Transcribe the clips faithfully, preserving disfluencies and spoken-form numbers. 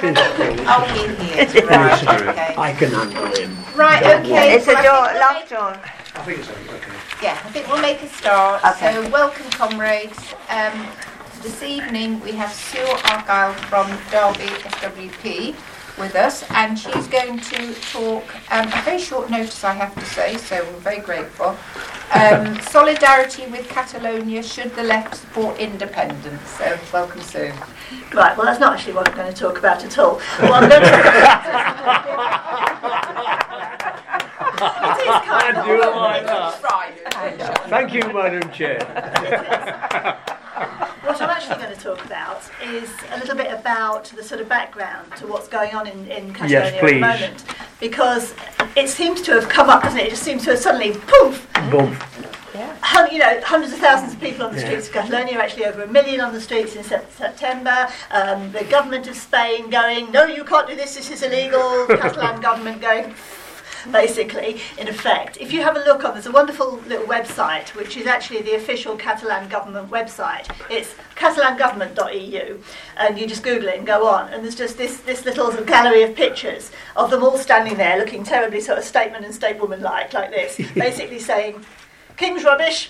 Oh, in here. Right, okay. I can handle him. Right, okay. It's a so door, I think we'll locked make- I door. think it's okay. Yeah, I think we'll make a start. Okay. So, welcome, comrades. Um, this evening we have Sue Argyle from Derby S W P with us, and she's going to talk, um, a very short notice I have to say, so we're very grateful. Um, solidarity with Catalonia, should the left support independence? So, welcome, Sue. Right, well, that's not actually what I'm going to talk about at all. What I'm going to talk about it is kind I of do like that. Friday. Thank you, Madam Chair. What I'm actually going to talk about is a little bit about the sort of background to what's going on in, in Catalonia Yes, at the please. moment. Because it seems to have come up, doesn't it? It just seems to have suddenly, poof, Boom. hun- you know, hundreds of thousands of people on the Yeah. streets of Catalonia, actually over a million on the streets in sep- September. Um, the government of Spain going, no, you can't do this, this is illegal. Catalan government going, basically, in effect. If you have a look on, there's a wonderful little website, which is actually the official Catalan government website. It's catalan government dot e u, and you just Google it and go on, and there's just this, this little sort of gallery of pictures of them all standing there looking terribly sort of statesman and statewoman-like, like this, basically saying, King's rubbish.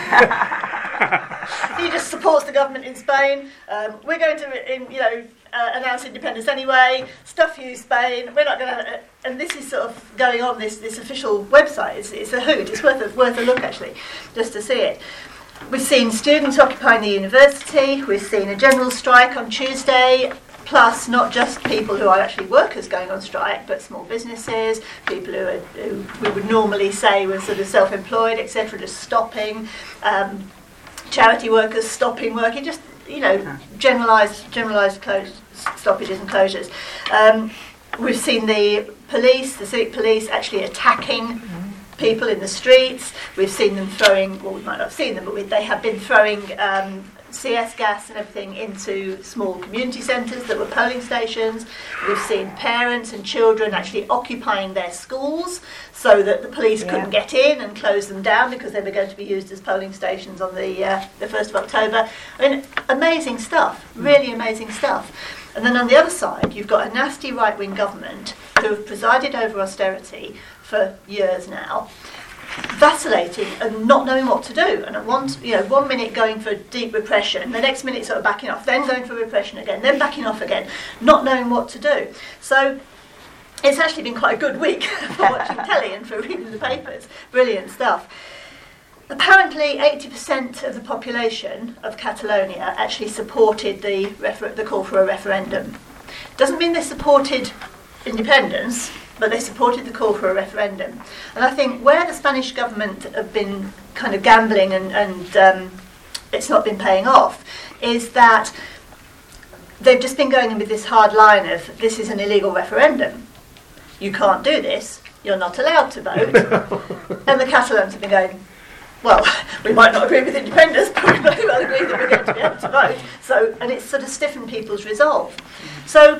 He just supports the government in Spain. Um, we're going to, in, you know, uh, announce independence anyway. Stuff you, Spain. We're not going to. Uh, and this is sort of going on this this official website. It's, it's a hoot. It's worth a, worth a look actually, just to see it. We've seen students occupying the university. We've seen a general strike on Tuesday. Plus, not just people who are actually workers going on strike, but small businesses, people who, are, who we would normally say were sort of self-employed, et cetera, just stopping. Um, charity workers stopping working, just, you know, generalised generalised close, stoppages and closures. Um, we've seen the police, the civic police, actually attacking people in the streets. We've seen them throwing, well, we might not have seen them, but we, they have been throwing um, C S gas and everything into small community centres that were polling stations. We've seen parents and children actually occupying their schools so that the police Yeah. couldn't get in and close them down because they were going to be used as polling stations on the uh, the first of October. I mean, amazing stuff, really amazing stuff. And then on the other side, you've got a nasty right-wing government who have presided over austerity for years now, vacillating and not knowing what to do, and at one, you know, one minute going for deep repression, the next minute sort of backing off, then going for repression again, then backing off again, not knowing what to do. So it's actually been quite a good week for watching telly and for reading the papers. Brilliant stuff. Apparently, eighty percent of the population of Catalonia actually supported the refer- the call for a referendum. Doesn't mean they supported independence, but they supported the call for a referendum. And I think where the Spanish government have been kind of gambling and, and um, it's not been paying off, is that they've just been going in with this hard line of, this is an illegal referendum. You can't do this. You're not allowed to vote. And the Catalans have been going, well, we might not agree with independence, but we might well agree that we're going to be able to vote. So, and it's sort of stiffened people's resolve. So,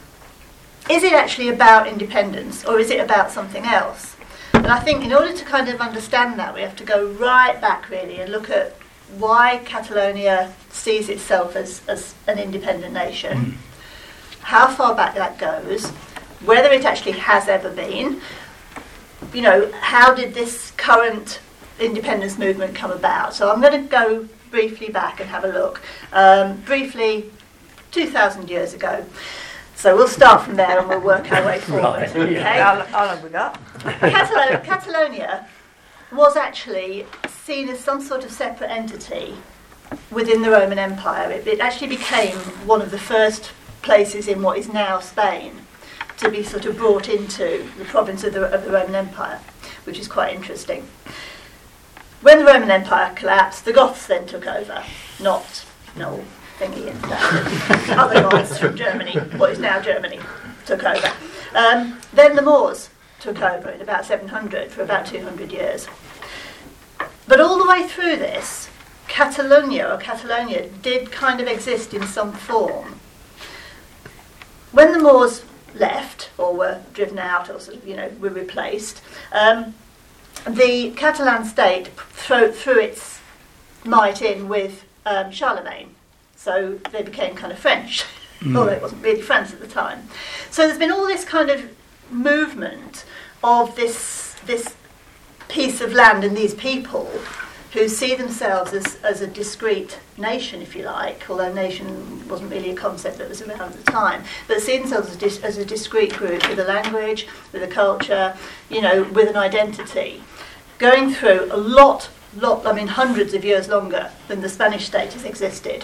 is it actually about independence, or is it about something else? And I think in order to kind of understand that, we have to go right back really and look at why Catalonia sees itself as, as an independent nation, how far back that goes, whether it actually has ever been, you know, how did this current independence movement come about? So I'm going to go briefly back and have a look. Um, briefly, two thousand years ago. So we'll start from there and we'll work our way forward. Right, Okay? How, how long we got? Catalo- Catalonia was actually seen as some sort of separate entity within the Roman Empire. It, it actually became one of the first places in what is now Spain to be sort of brought into the province of the, of the Roman Empire, which is quite interesting. When the Roman Empire collapsed, the Goths then took over, not no thingy and that. Other Goths from Germany, what is now Germany, took over. Um, then the Moors took over in about seven hundred for about two hundred years. But all the way through this, Catalonia or Catalonia did kind of exist in some form. When the Moors left or were driven out or sort of, you know, were replaced, um, the Catalan state threw, threw its might in with um, Charlemagne. So they became kind of French Mm. although it wasn't really France at the time. So there's been all this kind of movement of this this piece of land and these people who see themselves as, as a discrete nation, if you like, although nation wasn't really a concept that was around at the time, but see themselves as, dis, as a discrete group with a language, with a culture, you know, with an identity, going through a lot, lot, I mean hundreds of years longer than the Spanish state has existed.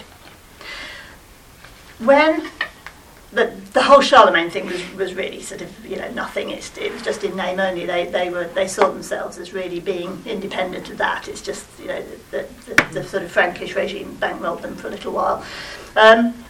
When the, the whole Charlemagne thing was, was really sort of, you know, nothing. It's, it was just in name only. They they were they saw themselves as really being independent of that. It's just, you know, the, the, the sort of Frankish regime bankrolled them for a little while. Um,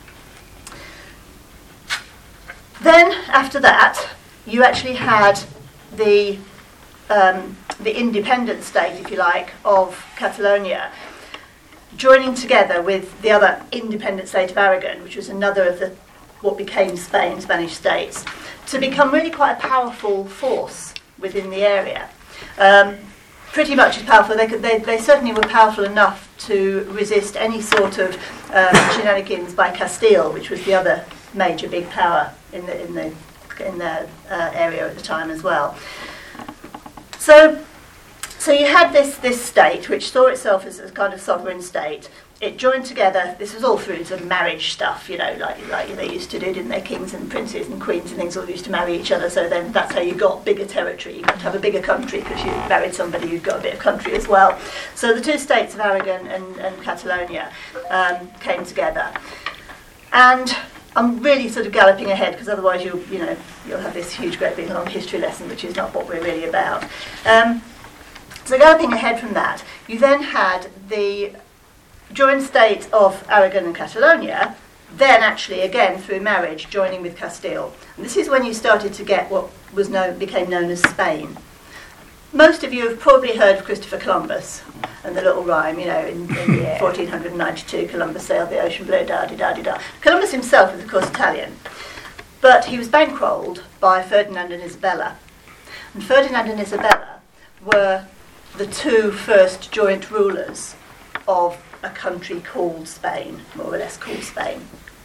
then after that, you actually had the um, the independent state, if you like, of Catalonia, joining together with the other independent state of Aragon, which was another of the what became Spain, Spanish states, to become really quite a powerful force within the area. Um, pretty much as powerful. They could. They, they certainly were powerful enough to resist any sort of um, shenanigans by Castile, which was the other major big power in the in the in the uh, area at the time as well. So, so you had this this state which saw itself as a kind of sovereign state. It joined together. This was all through sort of marriage stuff, you know, like like they used to do, didn't they? Kings and princes and queens and things all used to marry each other. So then that's how you got bigger territory. You got to have a bigger country because you married somebody who'd got a bit of country as well. So the two states of Aragon and, and Catalonia um, came together. And I'm really sort of galloping ahead because otherwise you'll you know you'll have this huge, great big long history lesson, which is not what we're really about. Um, so galloping ahead from that, you then had the joined state of Aragon and Catalonia, then actually again through marriage joining with Castile. And this is when you started to get what was known became known as Spain. Most of you have probably heard of Christopher Columbus and the little rhyme, you know, in, in yeah. fourteen ninety-two, Columbus sailed the ocean blue, da-di-da-di-da. Columbus himself was, of course, Italian, but he was bankrolled by Ferdinand and Isabella. And Ferdinand and Isabella were the two first joint rulers of a country called Spain, more or less called Spain.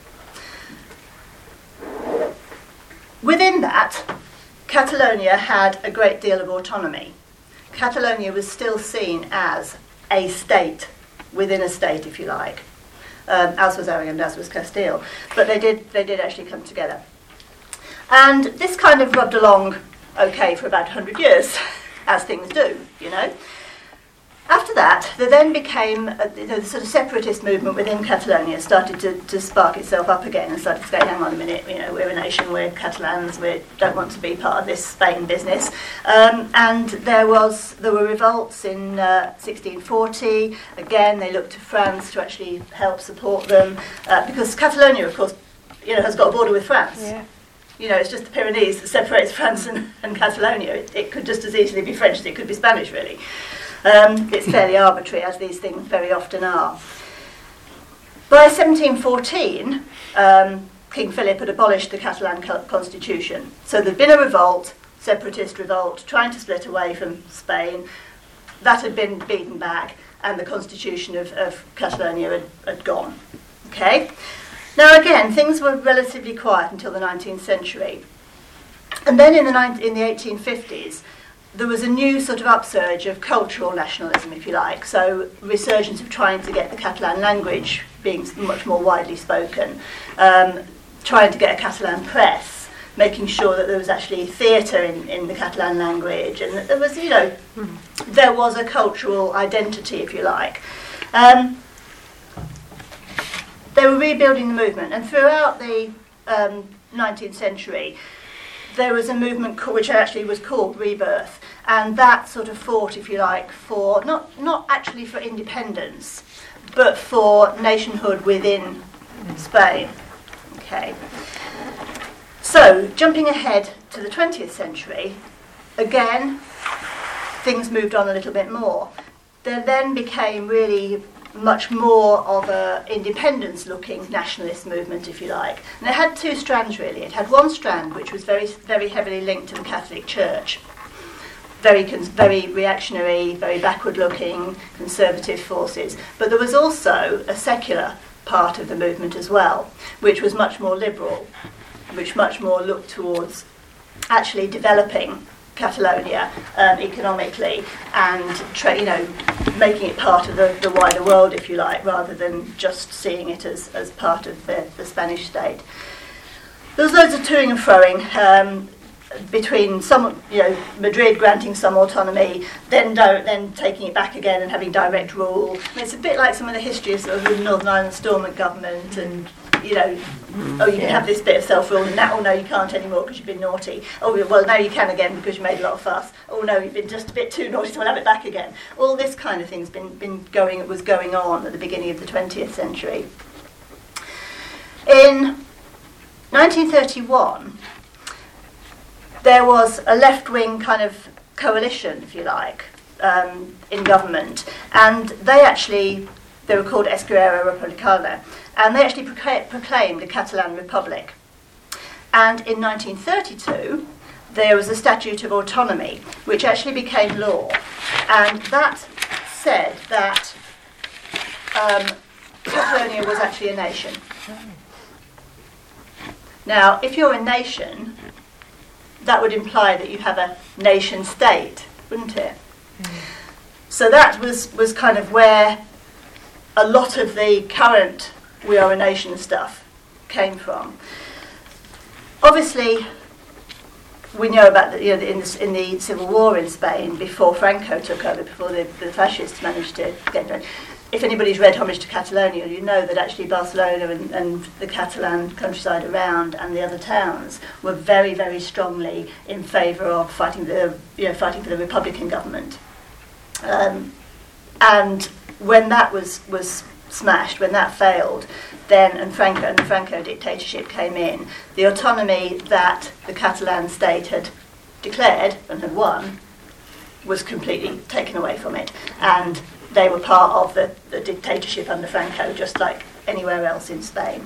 Within that, Catalonia had a great deal of autonomy. Catalonia was still seen as a state within a state, if you like, um, as was Aragon, as was Castile. But they did they did actually come together. And this kind of rubbed along okay for about one hundred years, as things do, you know. After that, there then became a, the sort of separatist movement within Catalonia started to, to spark itself up again and started to say, hang on a minute, you know, we're a nation, we're Catalans, we don't want to be part of this Spain business. Um, and there was there were revolts in uh, sixteen forty. Again, they looked to France to actually help support them uh, because Catalonia, of course, you know, has got a border with France. Yeah. You know, it's just the Pyrenees that separates France and, and Catalonia. It, it could just as easily be French as it could be Spanish, really. Um, it's fairly arbitrary, as these things very often are. By seventeen fourteen, um, King Philip had abolished the Catalan co- constitution. So there'd been a revolt, separatist revolt, trying to split away from Spain. That had been beaten back, and the constitution of, of Catalonia had, had gone. Okay? Now again, things were relatively quiet until the nineteenth century. And then in the, ni- in the eighteen fifties, there was a new sort of upsurge of cultural nationalism, if you like, so resurgence of trying to get the Catalan language being much more widely spoken, um, trying to get a Catalan press, making sure that there was actually theatre in, in the Catalan language, and that there was, you know, there was a cultural identity, if you like. Um, they were rebuilding the movement, and throughout the um, nineteenth century, there was a movement co- which actually was called Rebirth, and that sort of fought, if you like, for not not actually for independence, but for nationhood within Spain. Okay. So, jumping ahead to the twentieth century, again, things moved on a little bit more. There then became really much more of a independence-looking nationalist movement, if you like. And it had two strands, really. It had one strand which was very, very heavily linked to the Catholic Church. Very, cons- very reactionary, very backward-looking, conservative forces. But there was also a secular part of the movement as well, which was much more liberal, which much more looked towards actually developing Catalonia um, economically and tra- you know making it part of the, the wider world, if you like, rather than just seeing it as, as part of the, the Spanish state. There was loads of toing and froing um, between some, you know, Madrid granting some autonomy, then do, then taking it back again and having direct rule. I mean, it's a bit like some of the history of, sort of the Northern Ireland Stormont government, and you know, oh, you can have this bit of self-rule, and now, oh no, you can't anymore because you've been naughty. Oh, well, now you can again because you made a lot of fuss. Oh no, you've been just a bit too naughty, so we'll have it back again. All this kind of thing's been been going was going on at the beginning of the twentieth century. In nineteen thirty-one, there was a left-wing kind of coalition, if you like, um, in government, and they actually, they were called Esquerra Republicana, and they actually procla- proclaimed a Catalan republic. And in nineteen thirty-two, there was a Statute of Autonomy, which actually became law, and that said that um, Catalonia was actually a nation. Now, if you're a nation, that would imply that you have a nation state, wouldn't it? Mm. So that was, was kind of where a lot of the current we are a nation stuff came from. Obviously, we know about the, you know, in, the, in the civil war in Spain, before Franco took over, before the, the fascists managed to get it. If anybody's read Homage to Catalonia, you know that actually Barcelona and, and the Catalan countryside around and the other towns were very, very strongly in favour of fighting the, you know, fighting for the Republican government. Um, and when that was was smashed, when that failed, then and Franco and the Franco dictatorship came in, the autonomy that the Catalan state had declared and had won was completely taken away from it, and they were part of the, the dictatorship under Franco, just like anywhere else in Spain.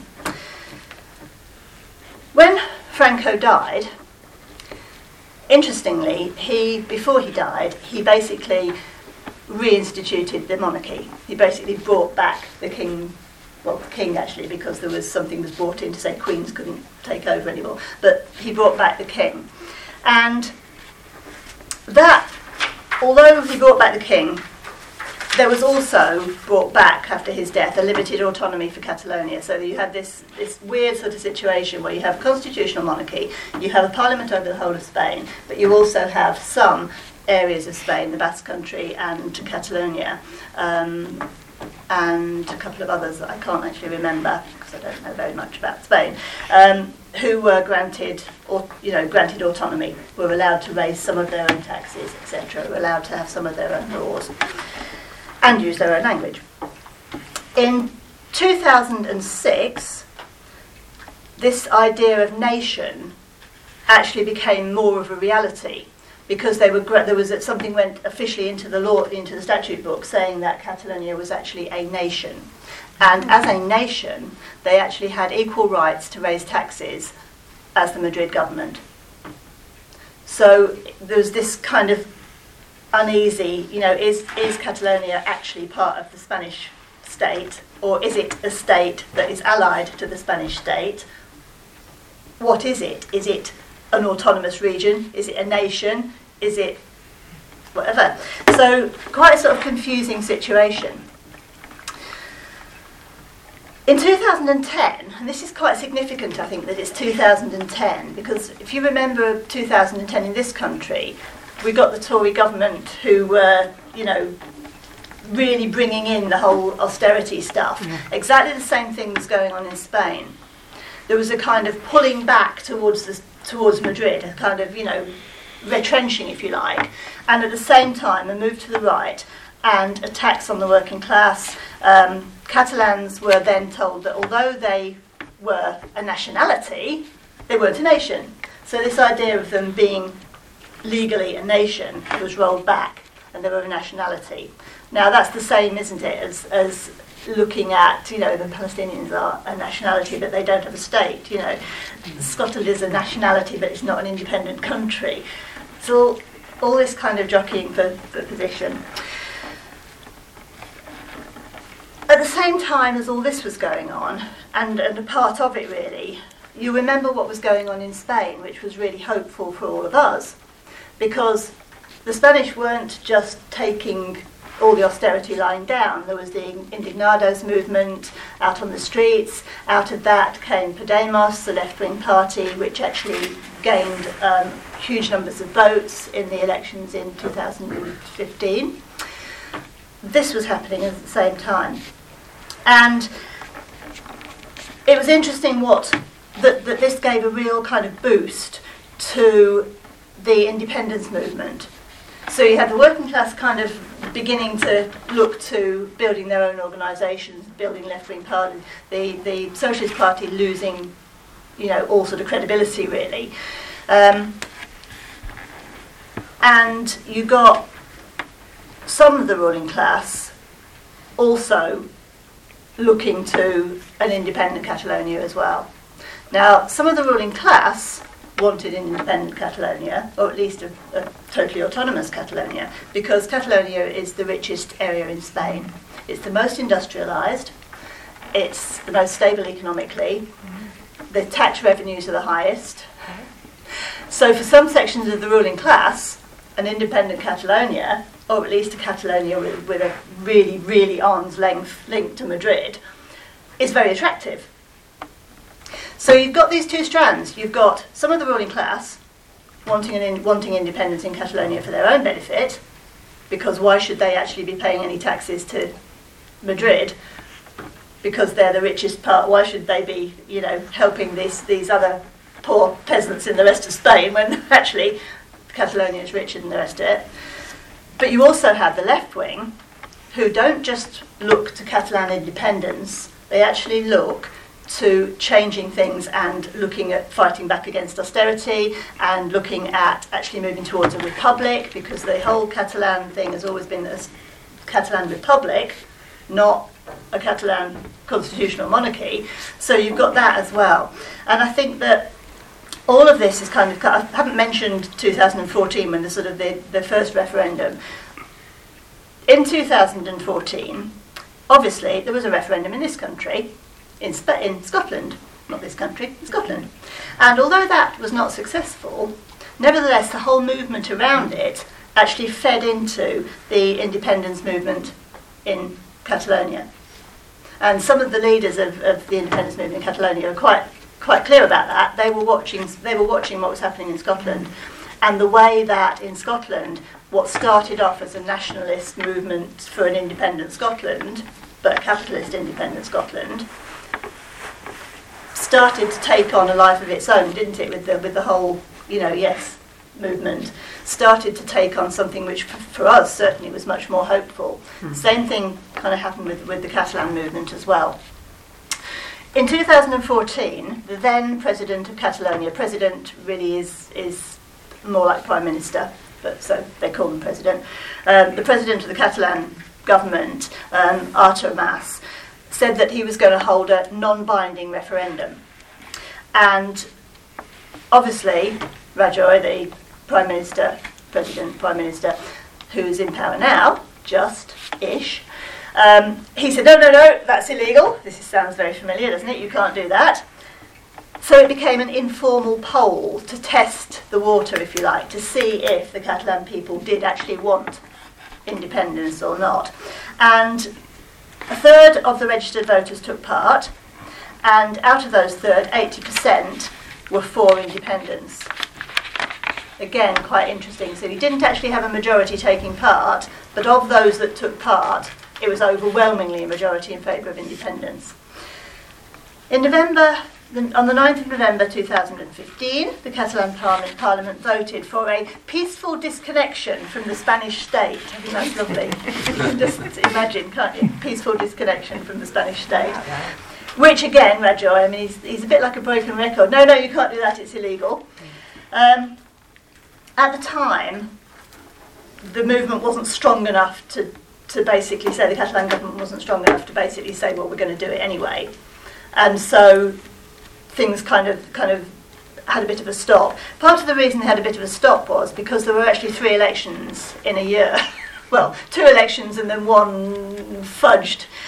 When Franco died, interestingly, he before he died, he basically reinstituted the monarchy. He basically brought back the king, well, the king actually, because there was something was brought in to say queens couldn't take over anymore, but he brought back the king. And that, although he brought back the king, there was also brought back, after his death, a limited autonomy for Catalonia. So you had this, this weird sort of situation where you have a constitutional monarchy, you have a parliament over the whole of Spain, but you also have some areas of Spain, the Basque Country and Catalonia, um, and a couple of others that I can't actually remember because I don't know very much about Spain, um, who were granted, or you know, granted autonomy, were allowed to raise some of their own taxes, et cetera, were allowed to have some of their own laws, and use their own language. In two thousand six, this idea of nation actually became more of a reality, because they were gra- there was something went officially into the law, into the statute book, saying that Catalonia was actually a nation, and as a nation, they actually had equal rights to raise taxes as the Madrid government. So there was this kind of uneasy, you know, is is Catalonia actually part of the Spanish state, or is it a state that is allied to the Spanish state? What is it? Is it an autonomous region? Is it a nation? Is it whatever? So quite a sort of confusing situation. In two thousand ten, and this is quite significant, I think, that it's two thousand ten, because if you remember two thousand ten in this country, we got the Tory government who were, you know, really bringing in the whole austerity stuff. Yeah. Exactly the same thing was going on in Spain. There was a kind of pulling back towards the, towards Madrid, a kind of, you know, retrenching, if you like, and at the same time a move to the right and a tax on the working class. Um, Catalans were then told that although they were a nationality, they weren't a nation. So this idea of them being legally a nation was rolled back, and they were a nationality. Now that's the same, isn't it, as, as looking at, you know, the Palestinians are a nationality but they don't have a state, you know. Scotland is a nationality but it's not an independent country. So all, all this kind of jockeying for, for position. At the same same time as all this was going on, and, and a part of it really, you remember what was going on in Spain, which was really hopeful for all of us, because the Spanish weren't just taking all the austerity lying down. There was the Indignados movement out on the streets. Out of that came Podemos, the left-wing party, which actually gained um, huge numbers of votes in the elections in two thousand fifteen. This was happening at the same time. And it was interesting what that, that this gave a real kind of boost to the independence movement. So you had the working class kind of beginning to look to building their own organisations, building left-wing parties, the, the Socialist Party losing, you know, all sort of credibility really. Um, and you got some of the ruling class also looking to an independent Catalonia as well. Now, some of the ruling class wanted an independent Catalonia, or at least a, a totally autonomous Catalonia, because Catalonia is the richest area in Spain. It's the most industrialised, it's the most stable economically, the tax revenues are the highest. So for some sections of the ruling class, an independent Catalonia, or at least a Catalonia with, with a really, really arm's length link to Madrid, is very attractive. So you've got these two strands. You've got some of the ruling class wanting an in, wanting independence in Catalonia for their own benefit, because why should they actually be paying any taxes to Madrid? Because they're the richest part. Why should they be, you know, helping these these other poor peasants in the rest of Spain when actually Catalonia is richer than the rest of it? But you also have the left wing, who don't just look to Catalan independence. They actually look to changing things and looking at fighting back against austerity and looking at actually moving towards a republic, because the whole Catalan thing has always been a Catalan republic, not a Catalan constitutional monarchy. So you've got that as well. And I think that all of this is kind of, I haven't mentioned two thousand fourteen when the sort of the, the first referendum. In two thousand fourteen, obviously there was a referendum in this country, in, Sp- in Scotland, not this country, in Scotland. And although that was not successful, nevertheless the whole movement around it actually fed into the independence movement in Catalonia. And some of the leaders of, of the independence movement in Catalonia are quite quite clear about that. They were watching they were watching what was happening in Scotland, and the way that in Scotland what started off as a nationalist movement for an independent Scotland, but a capitalist independent Scotland, started to take on a life of its own, didn't it, with the with the whole, you know, yes movement, started to take on something which f- for us certainly was much more hopeful. Mm. Same thing kind of happened with, with the Catalan movement as well. In two thousand fourteen, the then president of Catalonia, president really is is more like prime minister, but so they call him president, um, the president of the Catalan government, um, Artur Mas, said that he was going to hold a non-binding referendum. And obviously, Rajoy, the Prime Minister, President, Prime Minister, who's in power now, just-ish, um, he said, no, no, no, that's illegal. This is, sounds very familiar, doesn't it? You can't do that. So it became an informal poll to test the water, if you like, to see if the Catalan people did actually want independence or not. And a third of the registered voters took part, and out of those third, eighty percent were for independence. Again, quite interesting. So you didn't actually have a majority taking part, but of those that took part, it was overwhelmingly a majority in favour of independence. In November, on the ninth of November two thousand fifteen, the Catalan Parliament, Parliament voted for a peaceful disconnection from the Spanish state. I think that's lovely. You can just imagine, can't you? Peaceful disconnection from the Spanish state. Which again, Rajoy, I mean, he's, he's a bit like a broken record. No, no, you can't do that, it's illegal. Um, at the time, the movement wasn't strong enough to, to basically say, the Catalan government wasn't strong enough to basically say, well, we're going to do it anyway. And so things kind of kind of had a bit of a stop. Part of the reason they had a bit of a stop was because there were actually three elections in a year. Well, two elections and then one fudged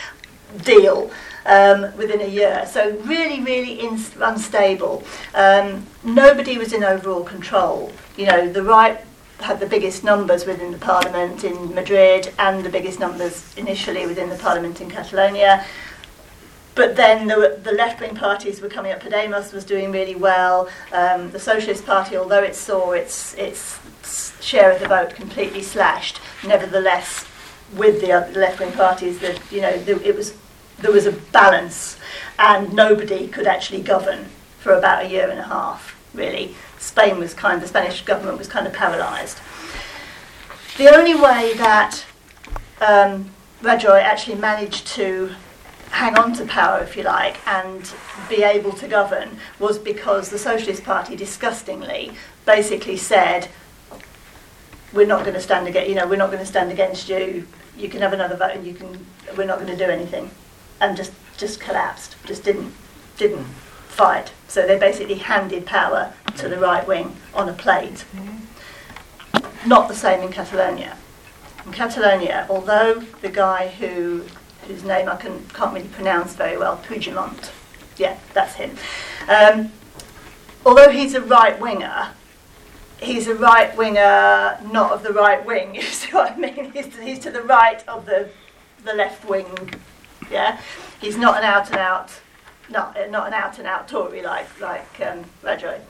deal um, within a year. So really, really in, unstable. Um, nobody was in overall control. You know, the right had the biggest numbers within the parliament in Madrid and the biggest numbers initially within the parliament in Catalonia. But then the, the left-wing parties were coming up. Podemos was doing really well. Um, the Socialist Party, although it saw its its share of the vote completely slashed, nevertheless, with the, other, the left-wing parties, that you know the, it was there was a balance, and nobody could actually govern for about a year and a half. Really, Spain was kind of the Spanish government was kind of paralysed. The only way that um, Rajoy actually managed to hang on to power, if you like, and be able to govern was because the Socialist Party, disgustingly, basically said, "We're not going to stand against. You know, we're not going to stand against you. You can have another vote, and you can. We're not going to do anything," and just just collapsed. Just didn't didn't fight. So they basically handed power to the right wing on a plate. Not the same in Catalonia. In Catalonia, although the guy who whose name I can, can't really pronounce very well, Puigdemont, yeah, that's him. Um, although he's a right-winger, he's a right-winger not of the right wing, you see what I mean? He's to, he's to the right of the the left wing, yeah? He's not an out-and-out, not, not an out-and-out Tory like, like um, Rajoy.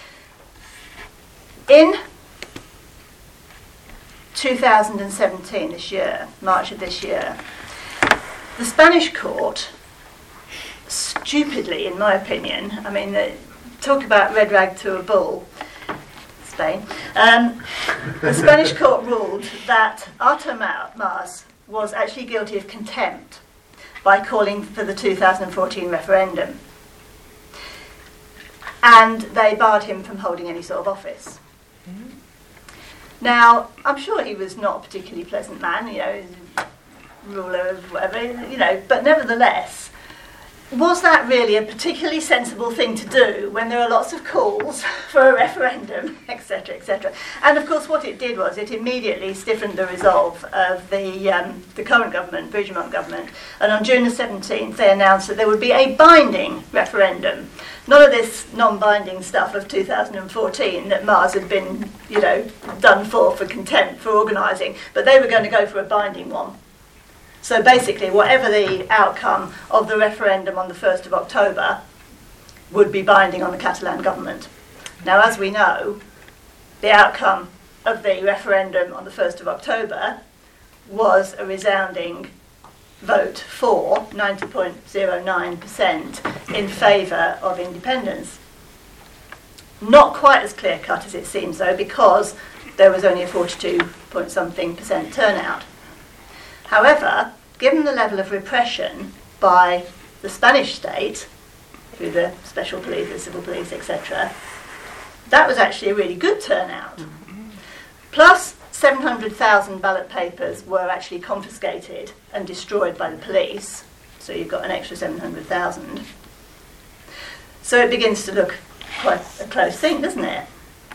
In two thousand seventeen, this year, March of this year, the Spanish court, stupidly, in my opinion, I mean, uh, talk about red rag to a bull, Spain, um, the Spanish court ruled that Artur Mas was actually guilty of contempt by calling for the two thousand fourteen referendum. And they barred him from holding any sort of office. Mm-hmm. Now, I'm sure he was not a particularly pleasant man, you know, ruler of whatever, you know, but nevertheless, was that really a particularly sensible thing to do when there are lots of calls for a referendum, et cetera, et cetera? And of course, what it did was it immediately stiffened the resolve of the um, the current government, Puigdemont government, and on June the seventeenth, they announced that there would be a binding referendum. None of this non-binding stuff of two thousand fourteen that Mas had been, you know, done for for contempt for organising, but they were going to go for a binding one. So basically, whatever the outcome of the referendum on the first of October would be binding on the Catalan government. Now, as we know, the outcome of the referendum on the first of October was a resounding vote for ninety point zero nine percent in favour of independence. Not quite as clear-cut as it seems, though, because there was only a forty-two point something percent turnout. However, given the level of repression by the Spanish state, through the special police, the civil police, et cetera, that was actually a really good turnout. Mm-hmm. Plus, seven hundred thousand ballot papers were actually confiscated and destroyed by the police, so you've got an extra seven hundred thousand. So it begins to look quite a close thing, doesn't it?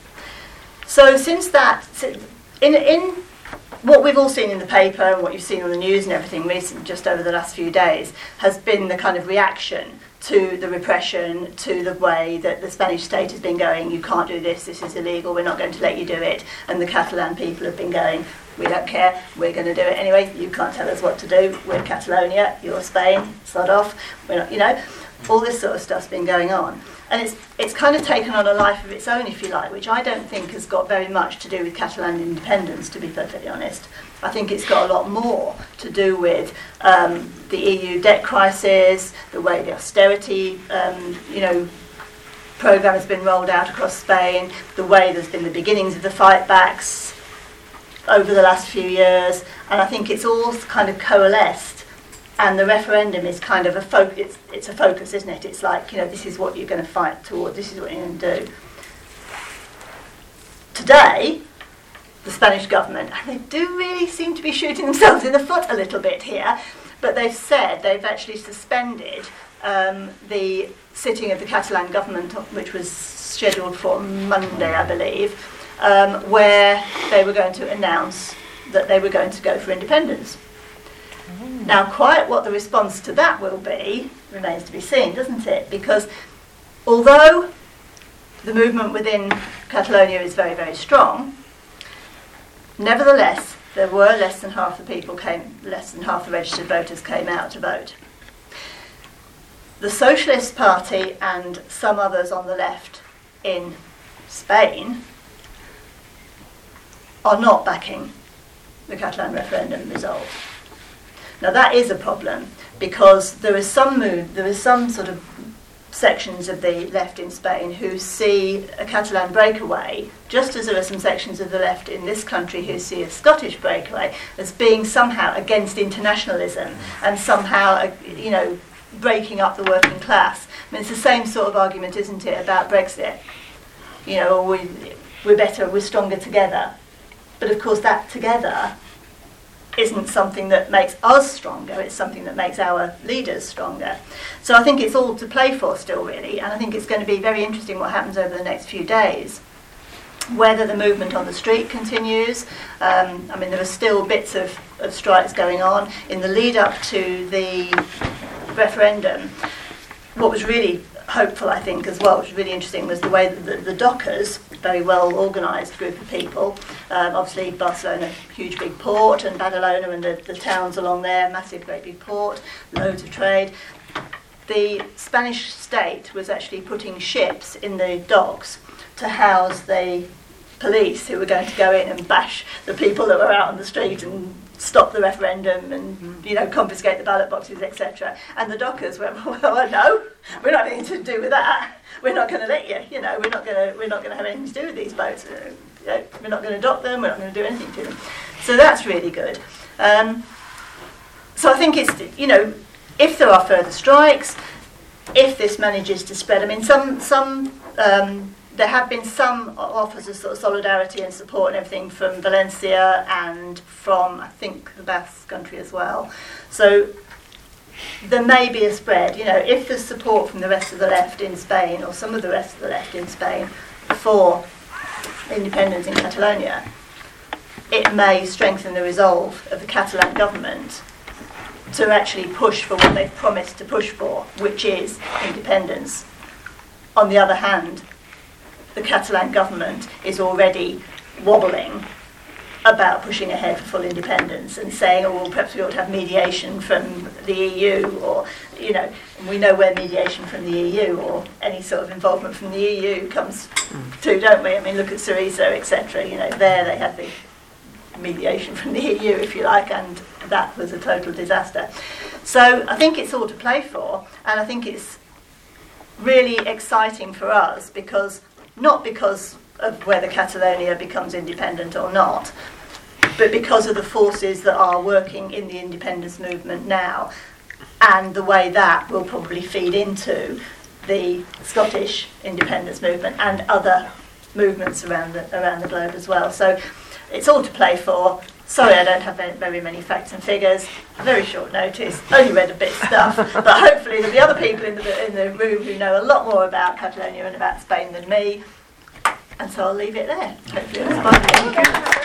So since that, in in what we've all seen in the paper and what you've seen on the news and everything recent, just over the last few days, has been the kind of reaction to the repression, to the way that the Spanish state has been going, you can't do this, this is illegal, we're not going to let you do it. And the Catalan people have been going, we don't care, we're going to do it anyway, you can't tell us what to do, we're Catalonia, you're Spain, sod off, we're not, you know, all this sort of stuff's been going on. And it's it's kind of taken on a life of its own, if you like, which I don't think has got very much to do with Catalan independence, to be perfectly honest. I think it's got a lot more to do with um, the E U debt crisis, the way the austerity, um, you know, programme has been rolled out across Spain, the way there's been the beginnings of the fight-backs over the last few years, and I think it's all kind of coalesced. And the referendum is kind of a focus. It's, it's a focus, isn't it? It's like, you know, this is what you're going to fight toward. This is what you're going to do. Today, the Spanish government, and they do really seem to be shooting themselves in the foot a little bit here, but they've said they've actually suspended um, the sitting of the Catalan government, which was scheduled for Monday, I believe, um, where they were going to announce that they were going to go for independence. Now, quite what the response to that will be remains to be seen, doesn't it? Because although the movement within Catalonia is very, very strong, nevertheless, there were less than half the people came, less than half the registered voters came out to vote. The Socialist Party and some others on the left in Spain are not backing the Catalan referendum result. Now that is a problem because there is some move, there is some sort of sections of the left in Spain who see a Catalan breakaway, just as there are some sections of the left in this country who see a Scottish breakaway as being somehow against internationalism and somehow, you know, breaking up the working class. I mean, it's the same sort of argument, isn't it, about Brexit? You know, we, we're better, we're stronger together. But of course that together isn't something that makes us stronger, it's something that makes our leaders stronger. So I think it's all to play for still, really, and I think it's going to be very interesting what happens over the next few days. Whether the movement on the street continues. Um, I mean, there are still bits of, of strikes going on. In the lead up to the referendum, what was really hopeful, I think, as well, which was really interesting, was the way that the, the Dockers, very well organised group of people, um, obviously Barcelona, huge big port, and Badalona and the, the towns along there, massive great big port, loads of trade. The Spanish state was actually putting ships in the docks to house the police who were going to go in and bash the people that were out on the street and stop the referendum and, you know, confiscate the ballot boxes, et cetera. And the Dockers went, well, no, we're not anything to do with that. We're not going to let you. You know, we're not going to. We're not going to have anything to do with these boats. Uh, you know, we're not going to dock them. We're not going to do anything to them. So that's really good. Um, so I think it's, you know, if there are further strikes, if this manages to spread. I mean, some some. Um, There have been some offers of sort of solidarity and support and everything from Valencia and from, I think, the Basque country as well. So there may be a spread. You know, if there's support from the rest of the left in Spain, or some of the rest of the left in Spain, for independence in Catalonia, it may strengthen the resolve of the Catalan government to actually push for what they've promised to push for, which is independence. On the other hand, the Catalan government is already wobbling about pushing ahead for full independence and saying, oh, well, perhaps we ought to have mediation from the E U, or, you know, and we know where mediation from the E U or any sort of involvement from the E U comes to, don't we? I mean, look at Syriza, et cetera. You know, there they had the mediation from the E U, if you like, and that was a total disaster. So I think it's all to play for, and I think it's really exciting for us, because not because of whether Catalonia becomes independent or not, but because of the forces that are working in the independence movement now, and the way that will probably feed into the Scottish independence movement and other movements around the, around the globe as well. So it's all to play for. Sorry, I don't have very many facts and figures. Very short notice. Only read a bit of stuff. But hopefully there'll be other people in the in the room who know a lot more about Catalonia and about Spain than me. And so I'll leave it there. Hopefully that's fine.